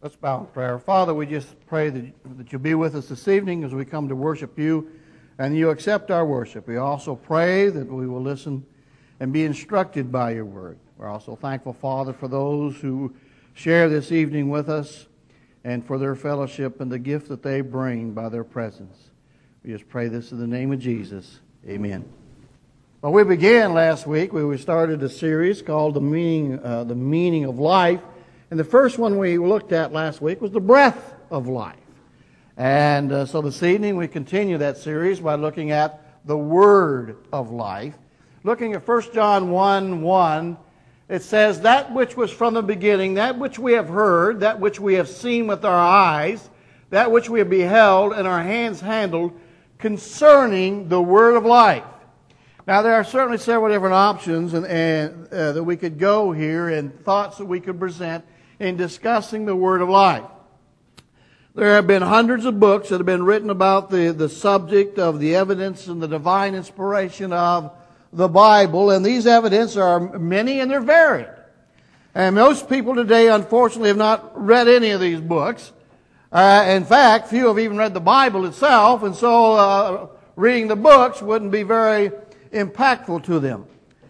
Let's bow in prayer. Father, we just pray that you'll be with us this evening as we come to worship you, and you accept our worship. We also pray that we will listen and be instructed by your word. We're also thankful, Father, for those who share this evening with us and for their fellowship and the gift that they bring by their presence. We just pray this in the name of Jesus. Amen. Well, we began last week. We started a series called The Meaning of Life. And the first one we looked at last week was the breath of life. And so this evening we continue that series by looking at the word of life. Looking at 1 John 1:1, it says, "That which was from the beginning, that which we have heard, that which we have seen with our eyes, that which we have beheld and our hands handled, concerning the word of life." Now there are certainly several different options that we could go here and thoughts that we could present in discussing the word of life. There have been hundreds of books that have been written about the subject of the evidence and the divine inspiration of the Bible, and these evidence are many and they're varied. And most people today, unfortunately, have not read any of these books. In fact, few have even read the Bible itself, and so reading the books wouldn't be very impactful to them.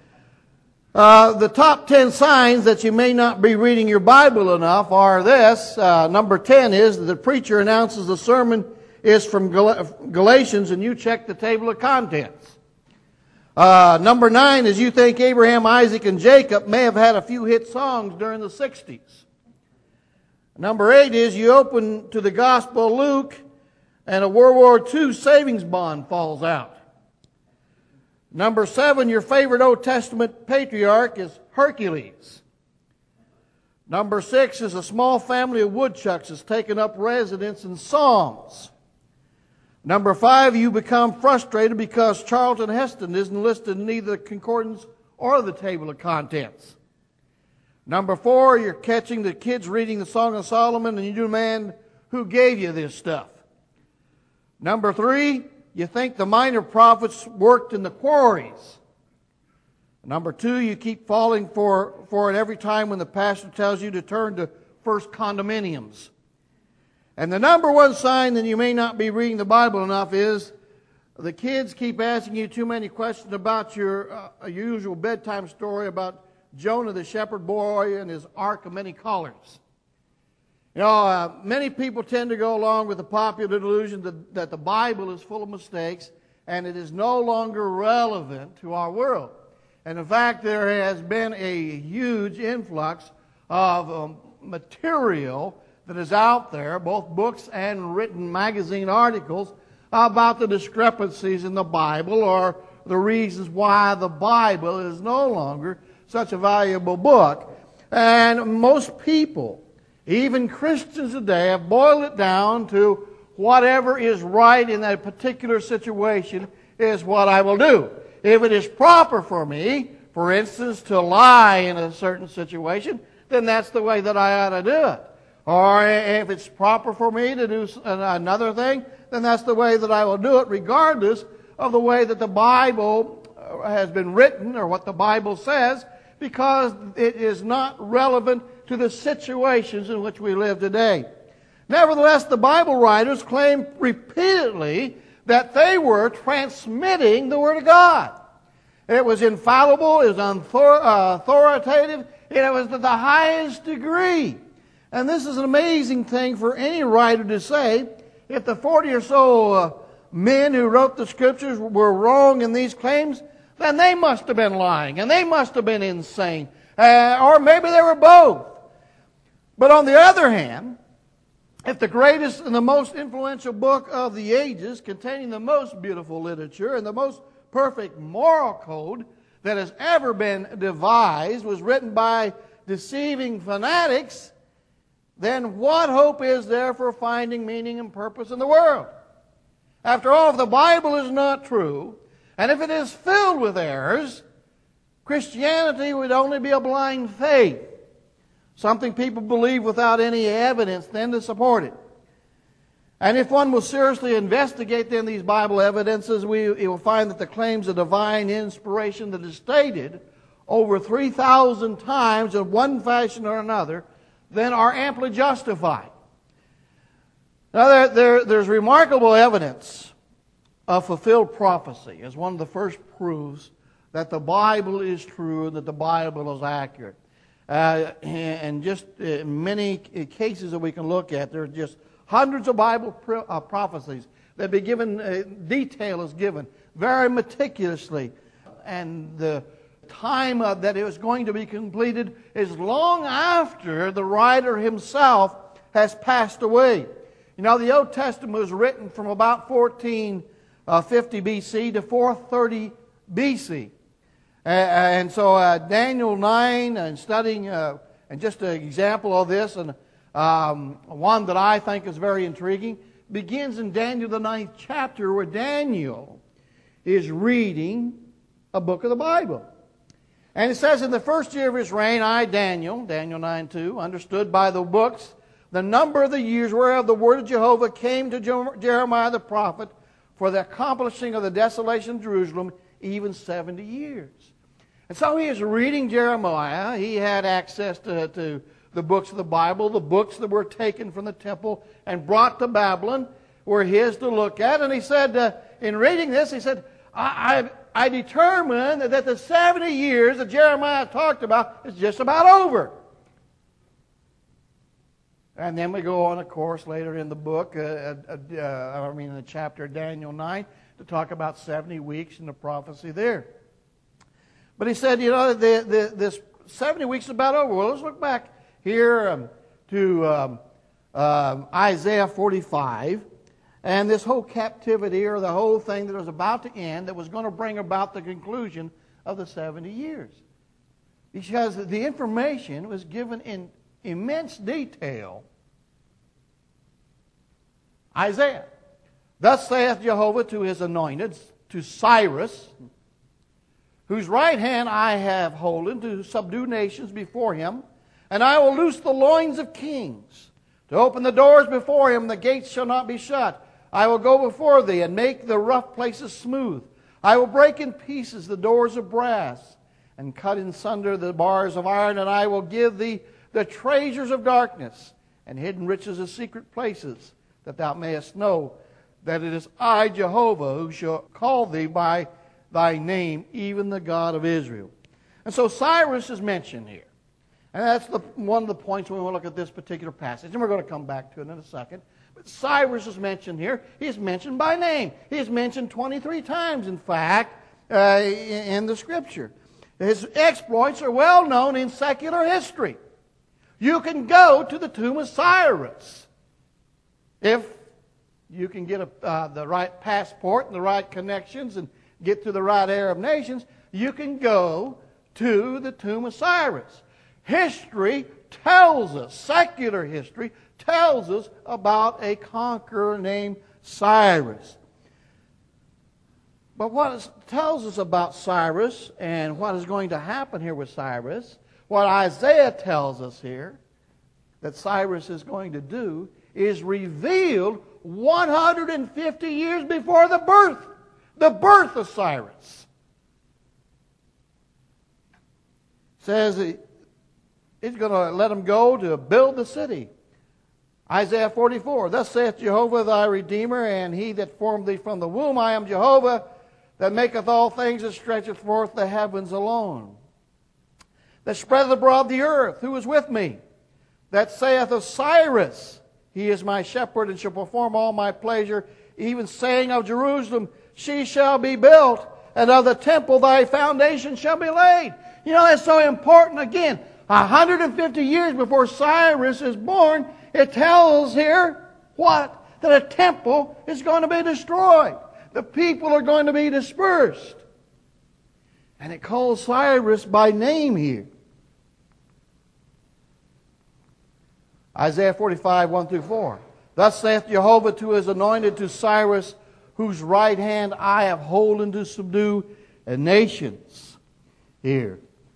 The top 10 signs that you may not be reading your Bible enough are this. Number 10 is that the preacher announces the sermon is from Galatians and you check the table of contents. Number 9 is you think Abraham, Isaac, and Jacob may have had a few hit songs during the 60s. Number 8 is you open to the Gospel of Luke and a World War II savings bond falls out. Number 7, your favorite Old Testament patriarch is Hercules. Number 6 is a small family of woodchucks has taken up residence in Psalms. Number 5, you become frustrated because Charlton Heston isn't listed in either the concordance or the table of contents. Number 4, you're catching the kids reading the Song of Solomon and you demand, who gave you this stuff? Number 3, you think the minor prophets worked in the quarries. Number 2, you keep falling for it every time when the pastor tells you to turn to First Condominiums. And the number 1 sign that you may not be reading the Bible enough is the kids keep asking you too many questions about your usual bedtime story about Jonah the shepherd boy and his ark of many colors. You know, many people tend to go along with the popular delusion that the Bible is full of mistakes and it is no longer relevant to our world. And in fact, there has been a huge influx of material that is out there, both books and written magazine articles, about the discrepancies in the Bible or the reasons why the Bible is no longer such a valuable book. And most people, even Christians today, have boiled it down to whatever is right in that particular situation is what I will do. If it is proper for me, for instance, to lie in a certain situation, then that's the way that I ought to do it. Or if it's proper for me to do another thing, then that's the way that I will do it, regardless of the way that the Bible has been written or what the Bible says, because it is not relevant to the situations in which we live today. Nevertheless, the Bible writers claim repeatedly that they were transmitting the Word of God. It was infallible, it was authoritative, it was to the highest degree. And this is an amazing thing for any writer to say. If the 40 or so men who wrote the Scriptures were wrong in these claims, then they must have been lying, and they must have been insane. Or maybe they were both. But on the other hand, if the greatest and the most influential book of the ages, containing the most beautiful literature and the most perfect moral code that has ever been devised, was written by deceiving fanatics, then what hope is there for finding meaning and purpose in the world? After all, if the Bible is not true, and if it is filled with errors, Christianity would only be a blind faith, something people believe without any evidence then to support it. And if one will seriously investigate then these Bible evidences, it will find that the claims of divine inspiration that is stated over 3,000 times in one fashion or another then are amply justified. Now, there's remarkable evidence of fulfilled prophecy as one of the first proofs that the Bible is true and that the Bible is accurate. And just many cases that we can look at, there are just hundreds of Bible prophecies that be given, detail is given very meticulously. And the time that it was going to be completed is long after the writer himself has passed away. You know, the Old Testament was written from about 1450 BC to 430 BC. And so Daniel 9, and studying, and just an example of this, and one that I think is very intriguing, begins in Daniel the 9th chapter, where Daniel is reading a book of the Bible. And it says, in the first year of his reign, I, Daniel 9:2, understood by the books the number of the years whereof the word of Jehovah came to Jeremiah the prophet for the accomplishing of the desolation of Jerusalem, even 70 years. And so he is reading Jeremiah. He had access to the books of the Bible. The books that were taken from the temple and brought to Babylon were his to look at. And he said, in reading this, he said, I determined that the 70 years that Jeremiah talked about is just about over. And then we go on, of course, later in the book, in the chapter of Daniel 9, to talk about 70 weeks and the prophecy there. But he said, this 70 weeks is about over. Well, let's look back here to Isaiah 45. And this whole captivity, or the whole thing that was about to end, that was going to bring about the conclusion of the 70 years. Because the information was given in immense detail. Isaiah. Thus saith Jehovah to his anointed, to Cyrus, whose right hand I have holden, to subdue nations before him, and I will loose the loins of kings, to open the doors before him, the gates shall not be shut. I will go before thee, and make the rough places smooth. I will break in pieces the doors of brass, and cut in sunder the bars of iron, and I will give thee the treasures of darkness, and hidden riches of secret places, that thou mayest know that it is I, Jehovah, who shall call thee by thy name, even the God of Israel. And so Cyrus is mentioned here. And that's one of the points when we look at this particular passage. And we're going to come back to it in a second. But Cyrus is mentioned here. He's mentioned by name. He's mentioned 23 times, in fact, in the Scripture. His exploits are well known in secular history. You can go to the tomb of Cyrus if you can get the right passport and the right connections and get to the right Arab nations. You can go to the tomb of Cyrus. History tells us, secular history tells us about a conqueror named Cyrus. But what it tells us about Cyrus and what is going to happen here with Cyrus, what Isaiah tells us here that Cyrus is going to do, is revealed 150 years before the birth of Cyrus. It says he's going to let him go to build the city. Isaiah 44, thus saith Jehovah thy Redeemer, and he that formed thee from the womb. I am Jehovah, that maketh all things, and stretcheth forth the heavens alone. That spreadeth abroad the earth, who is with me? That saith of Cyrus, he is my shepherd, and shall perform all my pleasure, even saying of Jerusalem, she shall be built, and of the temple thy foundation shall be laid. You know, that's so important. Again, 150 years before Cyrus is born, it tells here what? That a temple is going to be destroyed. The people are going to be dispersed. And it calls Cyrus by name here. Isaiah 45, 1 through 4. Thus saith Jehovah to his anointed, to Cyrus, whose right hand I have holden to subdue nations. Here.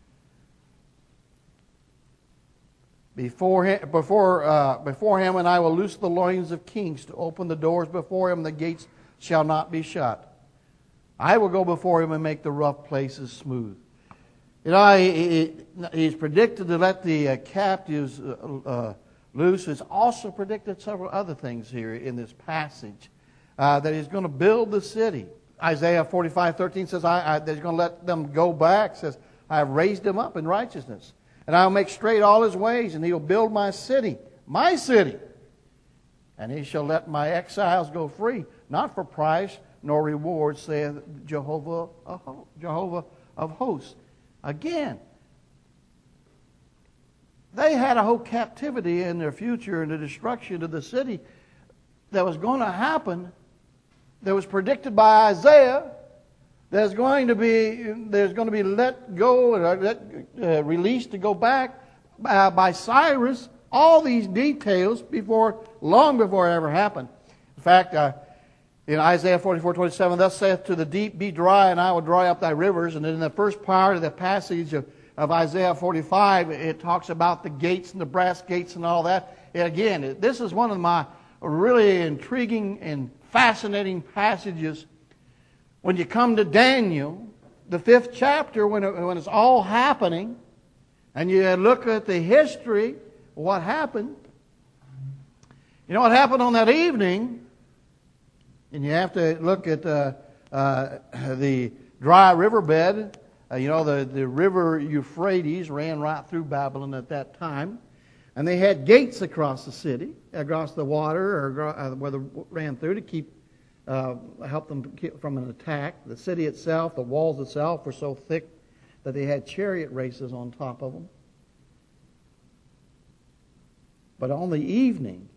Before him, and I will loose the loins of kings, to open the doors before him, the gates shall not be shut. I will go before him and make the rough places smooth. You know, he's predicted to let the captives loose. He's also predicted several other things here in this passage. That he's going to build the city. Isaiah 45:13 says, that he's going to let them go back. Says, I have raised him up in righteousness. And I will make straight all his ways, and he will build my city. And he shall let my exiles go free, not for price nor reward, saith Jehovah of hosts. Again, they had a whole captivity in their future and the destruction of the city that was going to happen, that was predicted by Isaiah, there's going to be let go, released to go back by Cyrus. All these details long before it ever happened. In fact, in Isaiah 44:27, thus saith to the deep, be dry, and I will dry up thy rivers. And then in the first part of the passage of Isaiah 45, it talks about the gates and the brass gates and all that. And again, this is one of my really intriguing and fascinating passages. When you come to Daniel, the 5th chapter, when it's all happening, and you look at the history of what happened. You know what happened on that evening? And you have to look at the dry riverbed. The river Euphrates ran right through Babylon at that time. And they had gates across the city, across the water, or where they ran through to help them keep from an attack. The city itself, the walls itself, were so thick that they had chariot races on top of them. But on the evening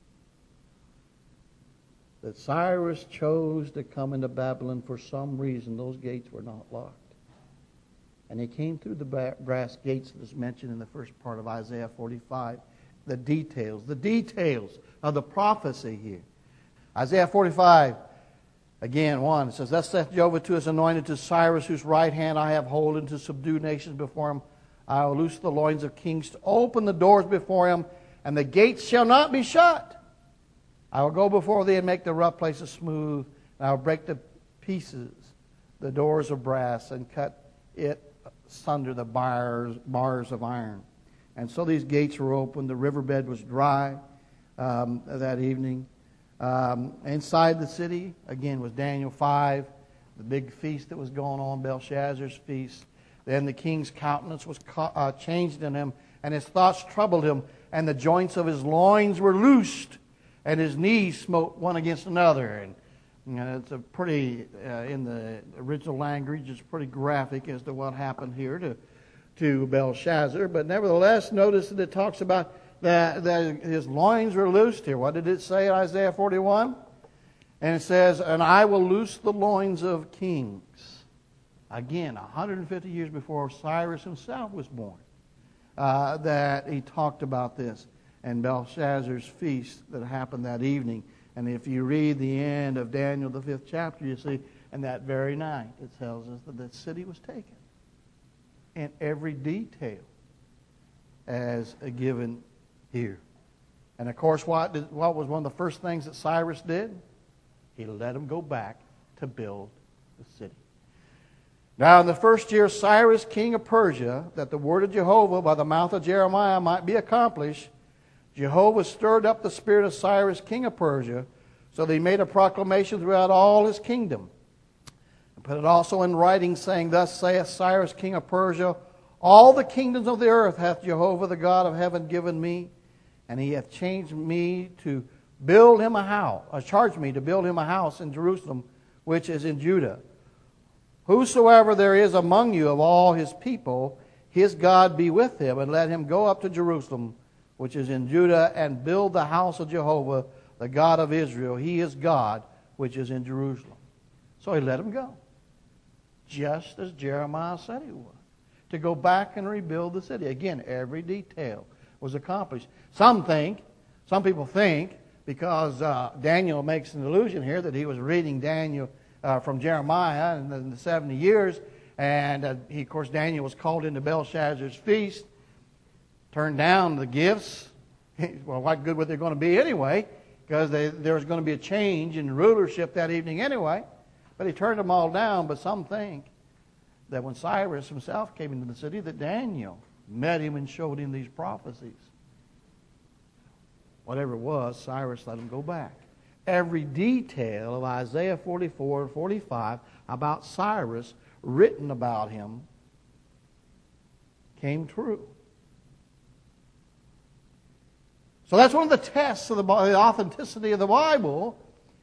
that Cyrus chose to come into Babylon, for some reason, those gates were not locked. And he came through the brass gates that is mentioned in the first part of Isaiah 45. The details of the prophecy here. Isaiah 45, again, 1, it says, thus saith Jehovah to his anointed, to Cyrus, whose right hand I have holden, to subdue nations before him. I will loose the loins of kings, to open the doors before him, and the gates shall not be shut. I will go before thee and make the rough places smooth, and I will break to pieces the doors of brass, and cut it sunder the bars of iron. And so these gates were opened. The riverbed was dry that evening. Inside the city, again, was Daniel 5, the big feast that was going on, Belshazzar's feast. Then the king's countenance was changed in him, and his thoughts troubled him, and the joints of his loins were loosed, and his knees smote one against another. And it's a pretty, in the original language, it's pretty graphic as to what happened here to Belshazzar. But nevertheless, notice that it talks about that his loins were loosed here. What did it say in Isaiah 41? And it says, and I will loose the loins of kings. Again, 150 years before Cyrus himself was born, that he talked about this. And Belshazzar's feast that happened that evening. And if you read the end of Daniel, the 5th chapter, you see, and that very night, it tells us that the city was taken. In every detail as given here. And of course, what was one of the first things that Cyrus did? He let them go back to build the city. Now, in the first year of Cyrus, king of Persia, that the word of Jehovah by the mouth of Jeremiah might be accomplished, Jehovah stirred up the spirit of Cyrus, king of Persia, so that he made a proclamation throughout all his kingdom. And put it also in writing, saying, thus saith Cyrus, king of Persia, all the kingdoms of the earth hath Jehovah, the God of heaven, given me, and he hath changed me to build him a house, charged me to build him a house in Jerusalem, which is in Judah. Whosoever there is among you of all his people, his God be with him, and let him go up to Jerusalem, which is in Judah, and build the house of Jehovah, the God of Israel. He is God, which is in Jerusalem. So he let him go, just as Jeremiah said he would, to go back and rebuild the city. Again, every detail was accomplished. Some people think, because Daniel makes an allusion here that he was reading Daniel from Jeremiah in the 70 years, and of course Daniel was called into Belshazzar's feast, turned down the gifts. Well, what good were they going to be anyway? Because there was going to be a change in rulership that evening anyway. But he turned them all down. But some think that when Cyrus himself came into the city, that Daniel met him and showed him these prophecies. Whatever it was, Cyrus let him go back. Every detail of Isaiah 44 and 45 about Cyrus, written about him, came true. So that's one of the tests of the authenticity of the Bible,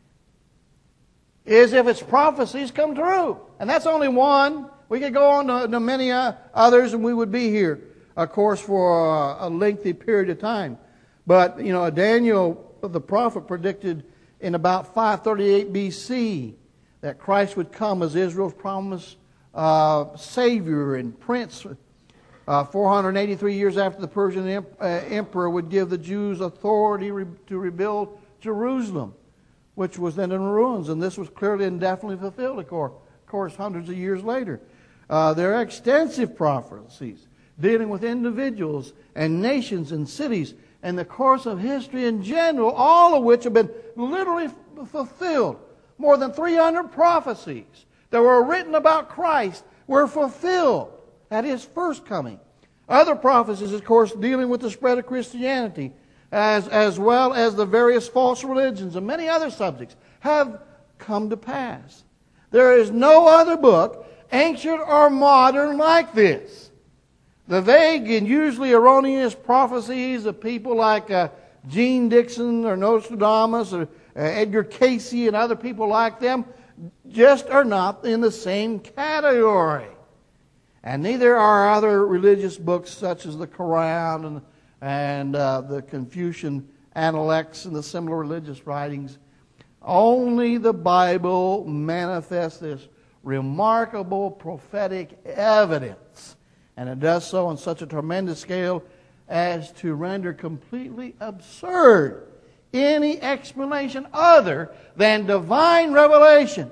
is if its prophecies come true. And that's only one. We could go on to many others, and we would be here, of course, for a lengthy period of time. But, Daniel, the prophet, predicted in about 538 BC that Christ would come as Israel's promised Savior and Prince. 483 years after the Persian emperor would give the Jews authority to rebuild Jerusalem, which was then in ruins. And this was clearly and definitely fulfilled, of course, hundreds of years later. There are extensive prophecies dealing with individuals and nations and cities and the course of history in general, all of which have been literally fulfilled. More than 300 prophecies that were written about Christ were fulfilled at His first coming. Other prophecies, of course, dealing with the spread of Christianity, as well as the various false religions and many other subjects, have come to pass. There is no other book, ancient or modern, like this. The vague and usually erroneous prophecies of people like Gene Dixon or Nostradamus or Edgar Cayce and other people like them just are not in the same category. And neither are other religious books such as the Quran and the Confucian Analects and the similar religious writings. Only the Bible manifests this remarkable prophetic evidence. And it does so on such a tremendous scale as to render completely absurd any explanation other than divine revelation.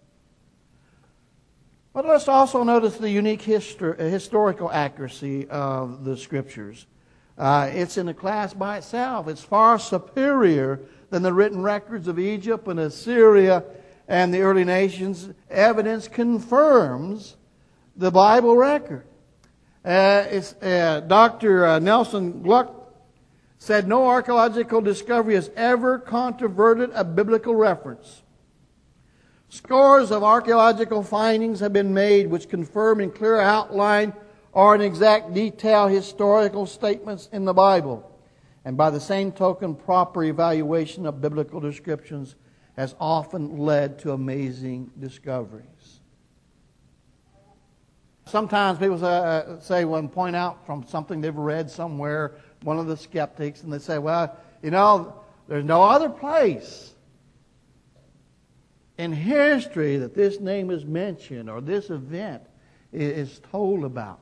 But let's also notice the unique historical accuracy of the Scriptures. It's in a class by itself. It's far superior than the written records of Egypt and Assyria and the early nations. Evidence confirms the Bible record. Dr. Nelson Gluck said, no archaeological discovery has ever controverted a biblical reference. Scores of archaeological findings have been made which confirm in clear outline or in exact detail historical statements in the Bible. And by the same token, proper evaluation of biblical descriptions has often led to amazing discoveries. Sometimes people say, point out from something they've read somewhere, one of the skeptics, and they say, well, there's no other place in history that this name is mentioned or this event is told about.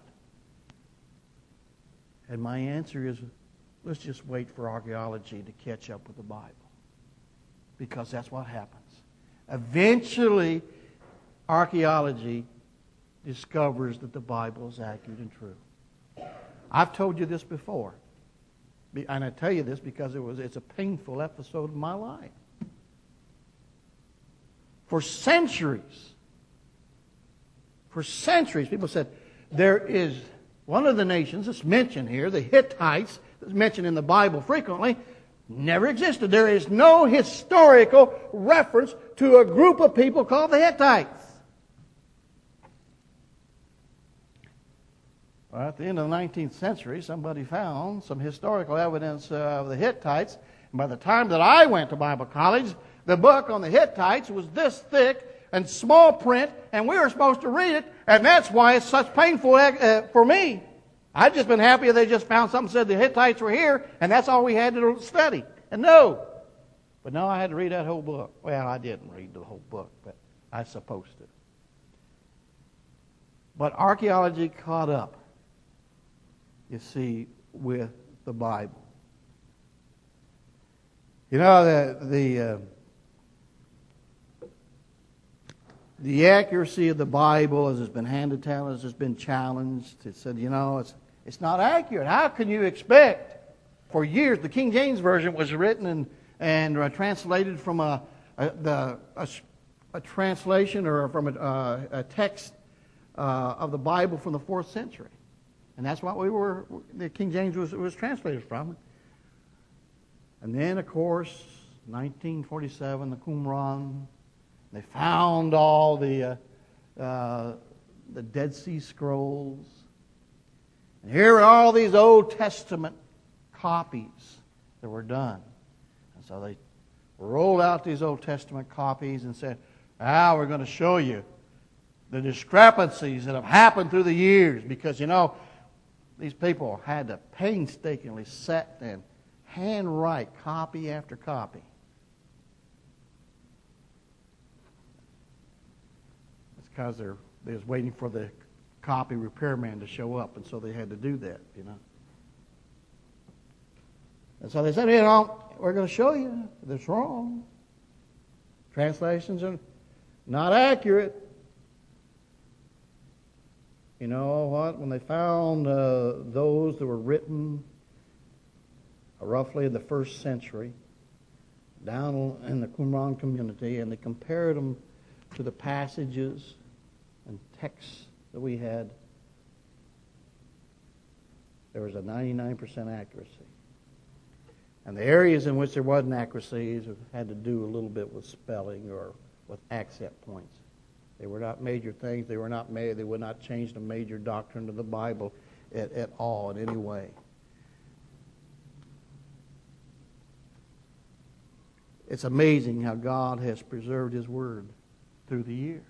And my answer is, let's just wait for archaeology to catch up with the Bible. Because that's what happens. Eventually, archaeology discovers that the Bible is accurate and true. I've told you this before. And I tell you this because it's a painful episode of my life. For centuries, people said, there is one of the nations that's mentioned here, the Hittites, that's mentioned in the Bible frequently, never existed. There is no historical reference to a group of people called the Hittites. Well, at the end of the 19th century, somebody found some historical evidence of the Hittites. And by the time that I went to Bible college, the book on the Hittites was this thick and small print, and we were supposed to read it, and that's why it's such painful for me. I'd just been happy if they just found something that said the Hittites were here, and that's all we had to study. And but no, I had to read that whole book. Well, I didn't read the whole book, but I was supposed to. But archaeology caught up, you see, with the Bible. The accuracy of the Bible, as it's been handed down, as it's been challenged, it said, it's not accurate. How can you expect? For years, the King James Version was written and translated from a translation or from a text of the Bible from the 4th century. And that's what the King James was translated from. And then, of course, 1947, the Qumran, they found all the Dead Sea Scrolls. And here are all these Old Testament copies that were done. And so they rolled out these Old Testament copies and said, we're going to show you the discrepancies that have happened through the years, because, these people had to painstakingly set and handwrite copy after copy. It's because they was waiting for the copy repairman to show up, and so they had to do that, And so they said, we're going to show you that's wrong. Translations are not accurate. You know what? When they found those that were written roughly in the 1st century down in the Qumran community, and they compared them to the passages and texts that we had, there was a 99% accuracy. And the areas in which there wasn't accuracies had to do a little bit with spelling or with accent points. They were not major things. They would not change the major doctrine of the Bible at all in any way. It's amazing how God has preserved His Word through the years.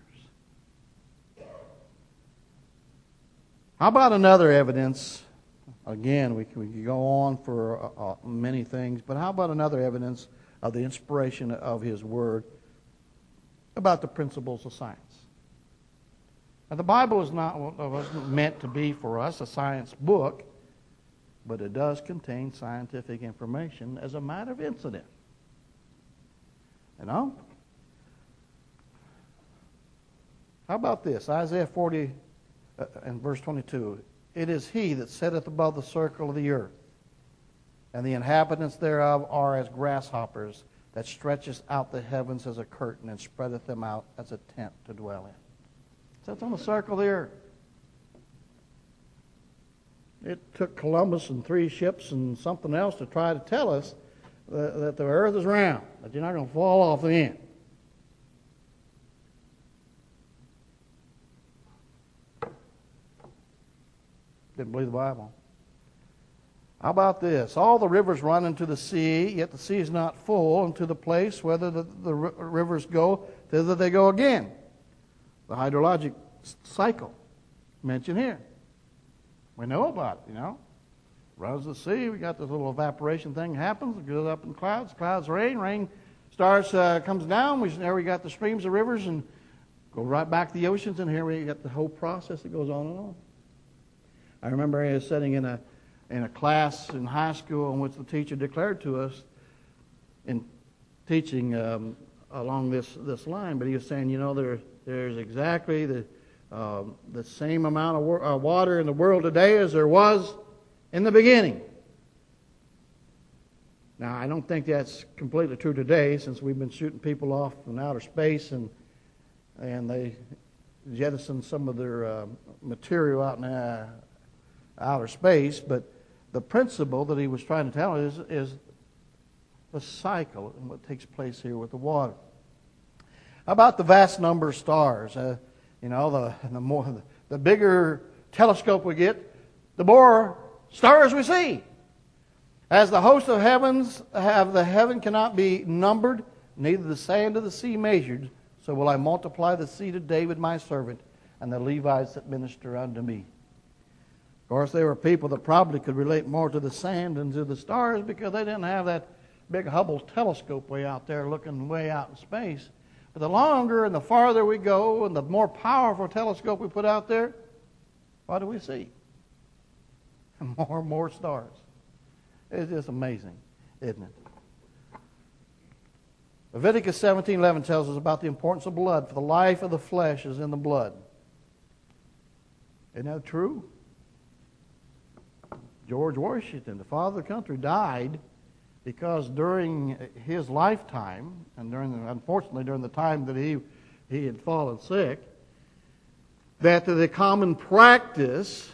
How about another evidence? Again, we can go on for many things, but how about another evidence of the inspiration of His Word about the principles of science? Now, the Bible wasn't meant to be for us a science book, but it does contain scientific information as a matter of incident. How about this? Isaiah 40 and verse 22. It is He that sitteth above the circle of the earth, and the inhabitants thereof are as grasshoppers, that stretcheth out the heavens as a curtain, and spreadeth them out as a tent to dwell in. Sits on the circle of the earth. It took Columbus and 3 ships and something else to try to tell us that the earth is round, that you're not going to fall off the end. Didn't believe the Bible. How about this? All the rivers run into the sea, yet the sea is not full, and to the place whether the rivers go, thither they go again. The hydrologic cycle mentioned here. We know about it, Runs the sea, we got this little evaporation thing happens, it goes up in clouds rain starts, comes down, there we got the streams of rivers and go right back to the oceans, and here we got the whole process that goes on and on. I remember I was sitting in a class in high school in which the teacher declared to us in teaching along this line, but he was saying, there's exactly the same amount of water in the world today as there was in the beginning. Now, I don't think that's completely true today, since we've been shooting people off in outer space and they jettison some of their material out in outer space. But the principle that he was trying to tell is the cycle and what takes place here with the water. How about the vast number of stars? The bigger telescope we get, the more stars we see. As the host of heavens the heaven cannot be numbered, neither the sand of the sea measured, so will I multiply the seed of David my servant, and the Levites that minister unto me. Of course, there were people that probably could relate more to the sand than to the stars, because they didn't have that big Hubble telescope way out there looking way out in space. But the longer and the farther we go, and the more powerful telescope we put out there, what do we see? More and more stars. It's just amazing, isn't it? Leviticus 17:11 tells us about the importance of blood, for the life of the flesh is in the blood. Isn't that true? George Washington, the father of the country, died because during his lifetime, and unfortunately during the time that he had fallen sick, that the common practice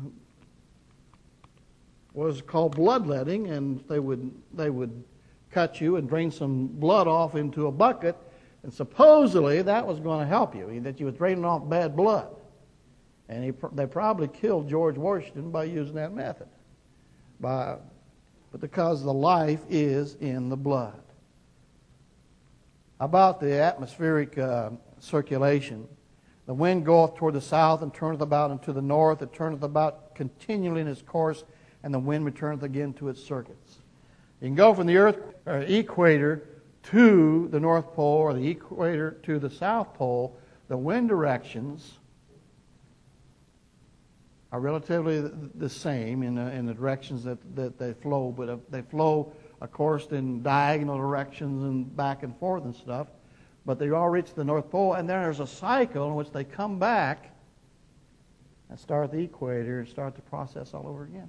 was called bloodletting, and they would cut you and drain some blood off into a bucket, and supposedly that was going to help you, that you were draining off bad blood. And they probably killed George Washington by using that method. But because the life is in the blood. About the atmospheric circulation, the wind goeth toward the south and turneth about into the north. It turneth about continually in its course, and the wind returneth again to its circuits. You can go from the earth equator to the North Pole or the equator to the South Pole. The wind directions are relatively the same in the directions that they flow, but they flow, of course, in diagonal directions and back and forth and stuff. But they all reach the North Pole, and then there's a cycle in which they come back and start at the equator and start the process all over again.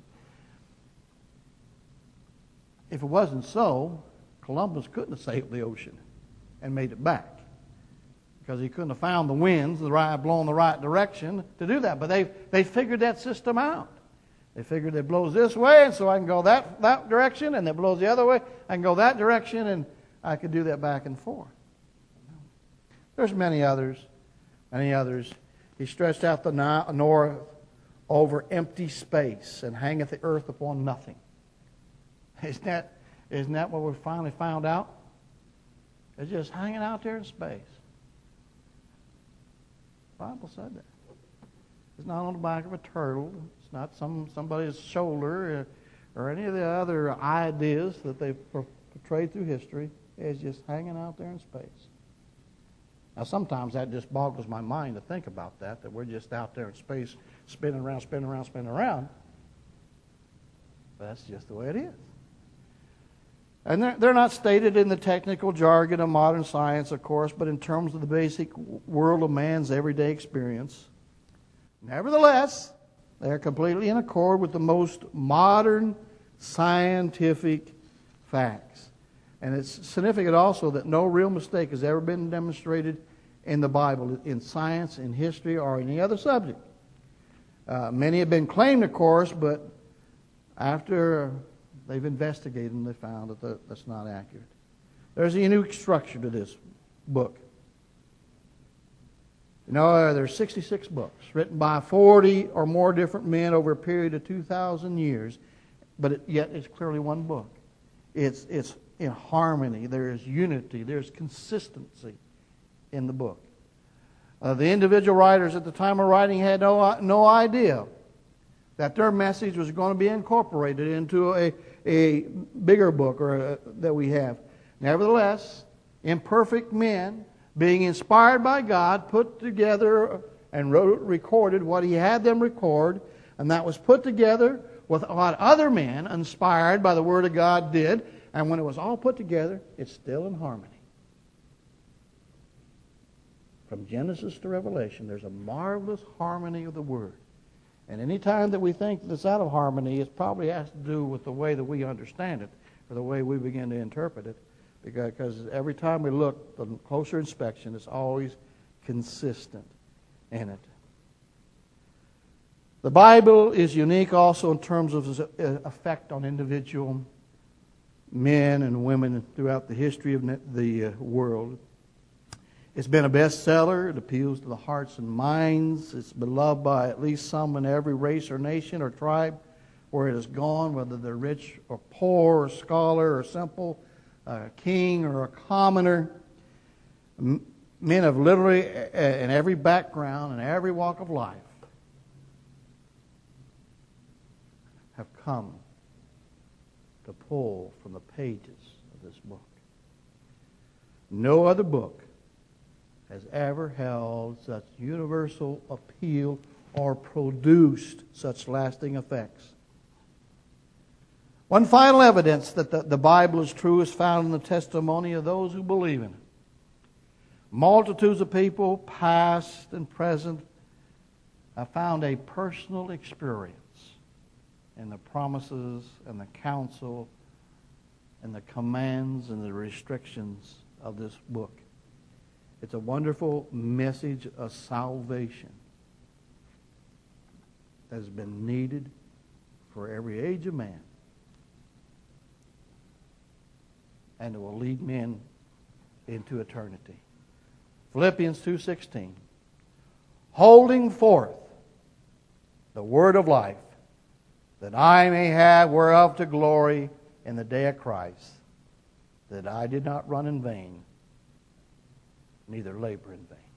If it wasn't so, Columbus couldn't have sailed the ocean and made it back, because he couldn't have found the winds blowing the right direction to do that. But they figured that system out. They figured it blows this way, and so I can go that direction, and it blows the other way, I can go that direction, and I could do that back and forth. There's many others. He stretched out the north over empty space, and hangeth the earth upon nothing. Isn't that what we finally found out? It's just hanging out there in space. The Bible said that. It's not on the back of a turtle. It's not somebody's shoulder or any of the other ideas that they've portrayed through history. It's just hanging out there in space. Now, sometimes that just boggles my mind to think about that we're just out there in space spinning around. But that's just the way it is. And they're not stated in the technical jargon of modern science, of course, but in terms of the basic world of man's everyday experience. Nevertheless, they are completely in accord with the most modern scientific facts. And it's significant also that no real mistake has ever been demonstrated in the Bible, in science, in history, or any other subject. Many have been claimed, of course, but after they've investigated and they found that that's not accurate. There's a unique structure to this book. You know, there's 66 books written by 40 or more different men over a period of 2,000 years, but yet it's clearly one book. It's in harmony. There's unity. There's consistency in the book. The individual writers at the time of writing had no idea that their message was going to be incorporated into a bigger book that we have. Nevertheless, imperfect men, being inspired by God, put together and recorded what He had them record, and that was put together with what other men, inspired by the Word of God, did. And when it was all put together, it's still in harmony. From Genesis to Revelation, there's a marvelous harmony of the Word. And any time that we think that it's out of harmony, it probably has to do with the way that we understand it, or the way we begin to interpret it. Because every time we look, the closer inspection is always consistent in it. The Bible is unique also in terms of its effect on individual men and women throughout the history of the world. It's been a bestseller. It appeals to the hearts and minds. It's beloved by at least some in every race or nation or tribe where it has gone, whether they're rich or poor, or scholar or simple, a king or a commoner. Men of literally in every background and every walk of life have come to pull from the pages of this book. No other book has ever held such universal appeal or produced such lasting effects. One final evidence that the Bible is true is found in the testimony of those who believe in it. Multitudes of people, past and present, have found a personal experience in the promises and the counsel and the commands and the restrictions of this book. It's a wonderful message of salvation that has been needed for every age of man, and it will lead men into eternity. Philippians 2:16, holding forth the word of life, that I may have whereof to glory in the day of Christ, that I did not run in vain, neither labor in vain.